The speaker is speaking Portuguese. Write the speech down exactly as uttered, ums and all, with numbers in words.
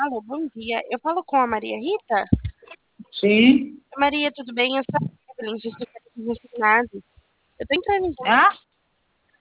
Alô, bom dia. Eu falo com a Maria Rita? Sim. Maria, tudo bem? Eu sou a Evelyn, gestora de assinado. Eu tô entrando em contato Ah?